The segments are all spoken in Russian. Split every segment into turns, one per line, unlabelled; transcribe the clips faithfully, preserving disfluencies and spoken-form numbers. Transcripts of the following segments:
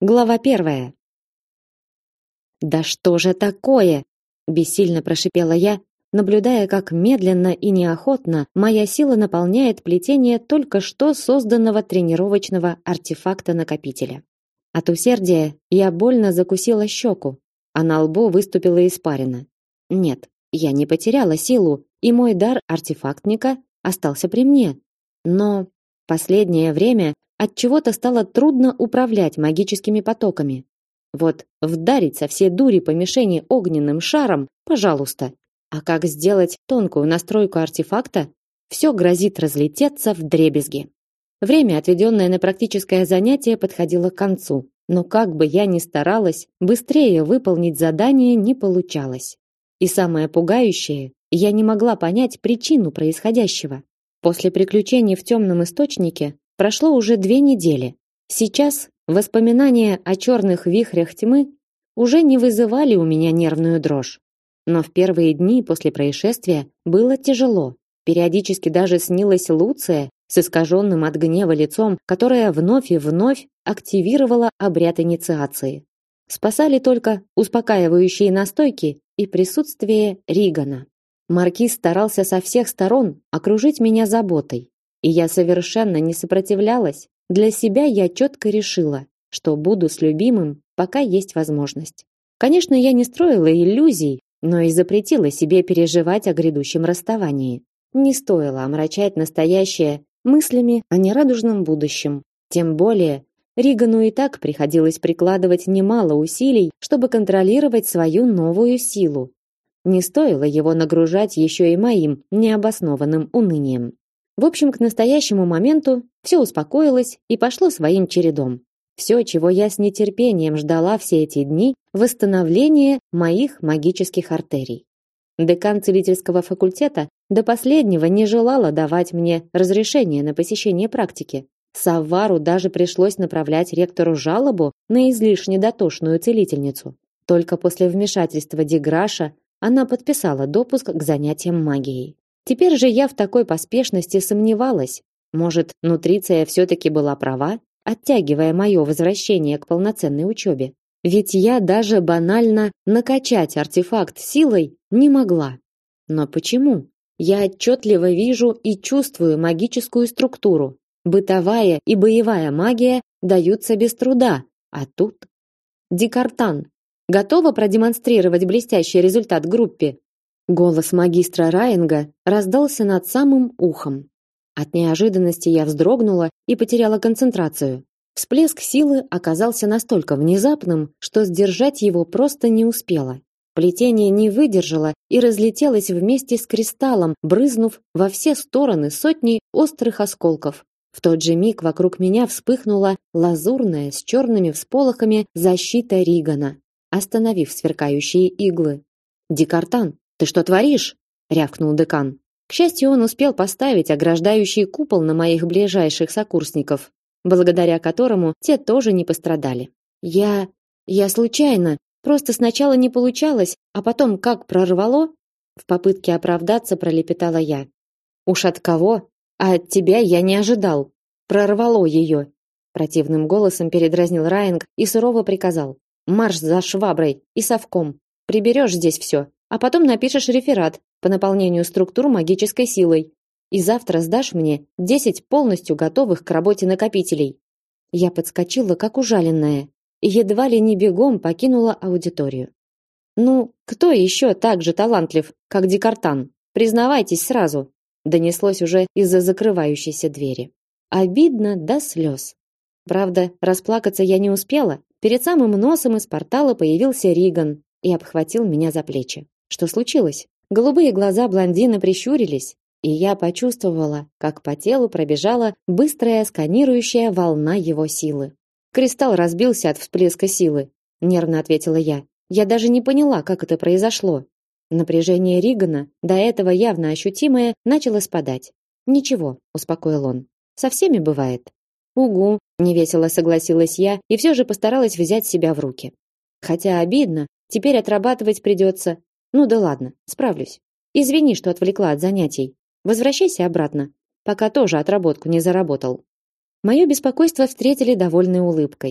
Глава первая. Да что же такое? Бессильно прошипела я, наблюдая, как медленно и неохотно моя сила наполняет плетение только что созданного тренировочного артефакта-накопителя. От усердия я больно закусила щеку, а на лбу выступила испарина. Нет, я не потеряла силу, и мой дар артефактника остался при мне. Но последнее время от чего-то стало трудно управлять магическими потоками. Вот вдарить со всей дури по мишени огненным шаром, пожалуйста. А как сделать тонкую настройку артефакта, все грозит разлететься вдребезги. Время, отведенное на практическое занятие, подходило к концу, но как бы я ни старалась, быстрее выполнить задание не получалось. И самое пугающее, я не могла понять причину происходящего. После приключений в темном источнике прошло уже две недели. Сейчас воспоминания о черных вихрях тьмы уже не вызывали у меня нервную дрожь. Но в первые дни после происшествия было тяжело. Периодически даже снилась Луция с искаженным от гнева лицом, которая вновь и вновь активировала обряд инициации. Спасали только успокаивающие настойки и присутствие Ригана. Маркиз старался со всех сторон окружить меня заботой, и я совершенно не сопротивлялась. Для себя я четко решила, что буду с любимым, пока есть возможность. Конечно, я не строила иллюзий, но и запретила себе переживать о грядущем расставании. Не стоило омрачать настоящее мыслями о нерадужном будущем. Тем более, Ригану и так приходилось прикладывать немало усилий, чтобы контролировать свою новую силу. Не стоило его нагружать еще и моим необоснованным унынием. В общем, к настоящему моменту все успокоилось и пошло своим чередом. Все, чего я с нетерпением ждала все эти дни, восстановление моих магических артерий. Декан целительского факультета до последнего не желала давать мне разрешение на посещение практики. Саввару даже пришлось направлять ректору жалобу на излишне дотошную целительницу. Только после вмешательства Деграша она подписала допуск к занятиям магией. Теперь же я в такой поспешности сомневалась. Может, нутриция все-таки была права, оттягивая мое возвращение к полноценной учебе. Ведь я даже банально накачать артефакт силой не могла. Но почему? Я отчетливо вижу и чувствую магическую структуру. Бытовая и боевая магия даются без труда, а тут... Декартан, готова продемонстрировать блестящий результат группе? Голос магистра Райинга раздался над самым ухом. От неожиданности я вздрогнула и потеряла концентрацию. Всплеск силы оказался настолько внезапным, что сдержать его просто не успела. Плетение не выдержало и разлетелось вместе с кристаллом, брызнув во все стороны сотни острых осколков. В тот же миг вокруг меня вспыхнула лазурная с черными всполохами защита Ригана, остановив сверкающие иглы. «Декартан, ты что творишь?» — рявкнул декан. К счастью, он успел поставить ограждающий купол на моих ближайших сокурсников, благодаря которому те тоже не пострадали. Я... я случайно, просто сначала не получалось, а потом как прорвало? В попытке оправдаться пролепетала я. Уж от кого? А от тебя я не ожидал. Прорвало ее. Противным голосом передразнил Райинг и сурово приказал. Марш за шваброй и совком. Приберешь здесь все, а потом напишешь реферат по наполнению структур магической силой. И завтра сдашь мне десять полностью готовых к работе накопителей. Я подскочила, как ужаленная, и едва ли не бегом покинула аудиторию. Ну, кто еще так же талантлив, как Декартан? Признавайтесь сразу, донеслось уже из-за закрывающейся двери. Обидно до слез. Правда, расплакаться я не успела. Перед самым носом из портала появился Риган и обхватил меня за плечи. Что случилось? Голубые глаза блондина прищурились, и я почувствовала, как по телу пробежала быстрая сканирующая волна его силы. Кристалл разбился от всплеска силы, нервно ответила я. Я даже не поняла, как это произошло. Напряжение Ригана, до этого явно ощутимое, начало спадать. Ничего, успокоил он. Со всеми бывает. Угу, невесело согласилась я и все же постаралась взять себя в руки. Хотя обидно, теперь отрабатывать придется. Ну да ладно, справлюсь. Извини, что отвлекла от занятий. Возвращайся обратно, пока тоже отработку не заработал. Мое беспокойство встретили довольной улыбкой.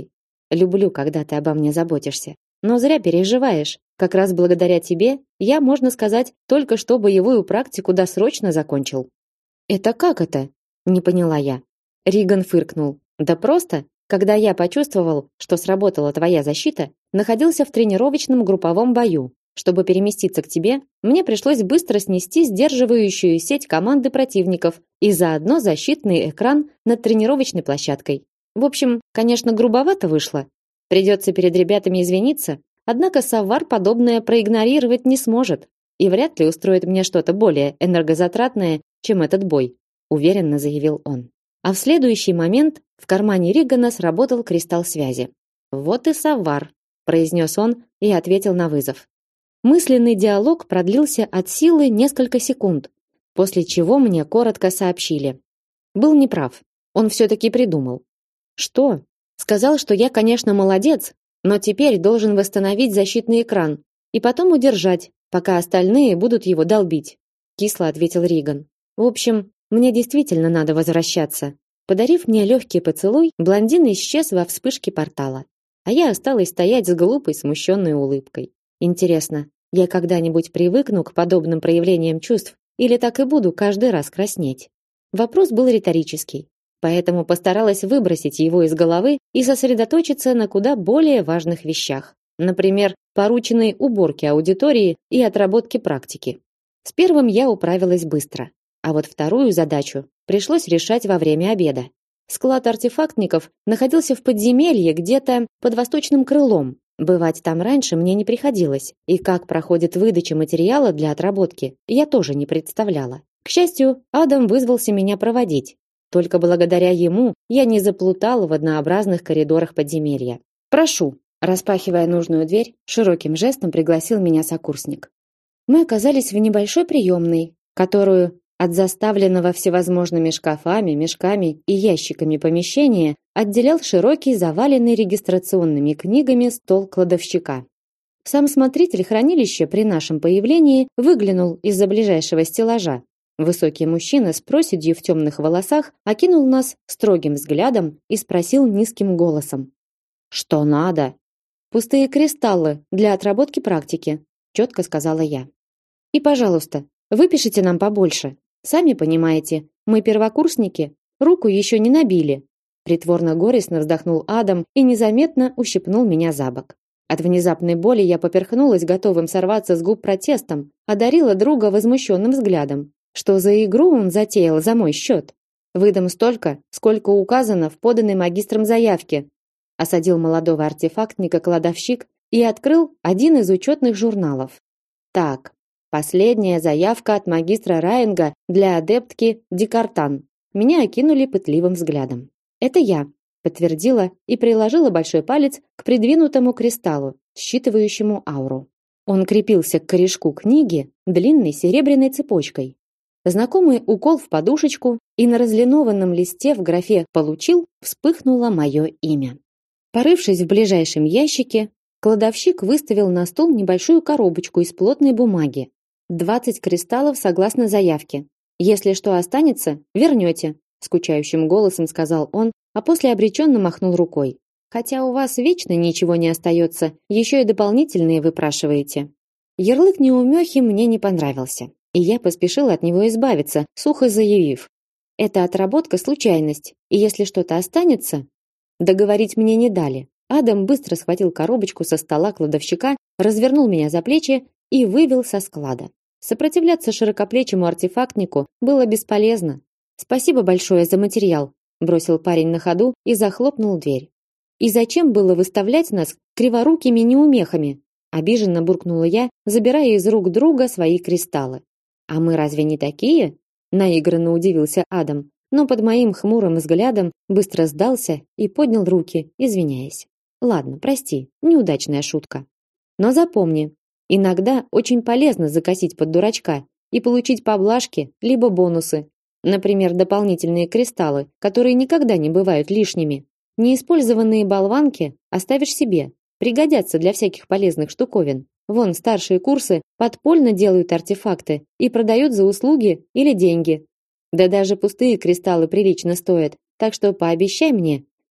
Люблю, когда ты обо мне заботишься. Но зря переживаешь. Как раз благодаря тебе я, можно сказать, только что боевую практику досрочно закончил. Это как это? Не поняла я. Риган фыркнул. Да просто, когда я почувствовал, что сработала твоя защита, находился в тренировочном групповом бою. Чтобы переместиться к тебе, мне пришлось быстро снести сдерживающую сеть команды противников и заодно защитный экран над тренировочной площадкой. В общем, конечно, грубовато вышло. Придется перед ребятами извиниться, однако Саввар подобное проигнорировать не сможет и вряд ли устроит мне что-то более энергозатратное, чем этот бой, уверенно заявил он. А в следующий момент в кармане Ригана сработал кристалл связи. Вот и Саввар, произнес он и ответил на вызов. Мысленный диалог продлился от силы несколько секунд, после чего мне коротко сообщили. Был неправ. Он все-таки придумал. Что? Сказал, что я, конечно, молодец, но теперь должен восстановить защитный экран и потом удержать, пока остальные будут его долбить. Кисло ответил Риган. В общем, мне действительно надо возвращаться. Подарив мне легкий поцелуй, блондин исчез во вспышке портала, а я осталась стоять с глупой, смущенной улыбкой. Интересно, я когда-нибудь привыкну к подобным проявлениям чувств или так и буду каждый раз краснеть? Вопрос был риторический, поэтому постаралась выбросить его из головы и сосредоточиться на куда более важных вещах. Например, порученной уборке аудитории и отработке практики. С первым я управилась быстро, а вот вторую задачу пришлось решать во время обеда. Склад артефактников находился в подземелье где-то под восточным крылом. Бывать там раньше мне не приходилось, и как проходит выдача материала для отработки, я тоже не представляла. К счастью, Адам вызвался меня проводить. Только благодаря ему я не заплутала в однообразных коридорах подземелья. «Прошу», распахивая нужную дверь, широким жестом пригласил меня сокурсник. Мы оказались в небольшой приемной, которую от заставленного всевозможными шкафами, мешками и ящиками помещения отделял широкий, заваленный регистрационными книгами стол кладовщика. Сам смотритель хранилища при нашем появлении выглянул из-за ближайшего стеллажа. Высокий мужчина с проседью в темных волосах окинул нас строгим взглядом и спросил низким голосом: "Что надо?" "Пустые кристаллы для отработки практики", четко сказала я. "И, пожалуйста, выпишите нам побольше. Сами понимаете, мы первокурсники, руку еще не набили". Притворно горестно вздохнул Адам и незаметно ущипнул меня за бок. От внезапной боли я поперхнулась, готовым сорваться с губ протестом, одарила друга возмущенным взглядом. Что за игру он затеял за мой счет? Выдам столько, сколько указано в поданной магистром заявке. Осадил молодого артефактника кладовщик и открыл один из учетных журналов. Так, последняя заявка от магистра Райнга для адептки Дикартан. Меня окинули пытливым взглядом. Это я, подтвердила и приложила большой палец к придвинутому кристаллу, считывающему ауру. Он крепился к корешку книги длинной серебряной цепочкой. Знакомый укол в подушечку, и на разлинованном листе в графе «Получил» вспыхнуло мое имя. Порывшись в ближайшем ящике, кладовщик выставил на стол небольшую коробочку из плотной бумаги. Двадцать кристаллов согласно заявке. Если что останется, вернете, скучающим голосом сказал он, а после обреченно махнул рукой. Хотя у вас вечно ничего не остается, еще и дополнительные выпрашиваете. Ярлык неумехи мне не понравился, и я поспешила от него избавиться, сухо заявив: это отработка случайность, и если что-то останется, договорить мне не дали. Адам быстро схватил коробочку со стола кладовщика, развернул меня за плечи и вывел со склада. Сопротивляться широкоплечему артефактнику было бесполезно. Спасибо большое за материал, бросил парень на ходу и захлопнул дверь. И зачем было выставлять нас криворукими неумехами? Обиженно буркнула я, забирая из рук друга свои кристаллы. А мы разве не такие? Наигранно удивился Адам, но под моим хмурым взглядом быстро сдался и поднял руки, извиняясь. Ладно, прости, неудачная шутка. Но запомни, иногда очень полезно закосить под дурачка и получить поблажки либо бонусы. Например, дополнительные кристаллы, которые никогда не бывают лишними. Неиспользованные болванки оставишь себе, пригодятся для всяких полезных штуковин. Вон старшие курсы подпольно делают артефакты и продают за услуги или деньги. Да даже пустые кристаллы прилично стоят, так что пообещай мне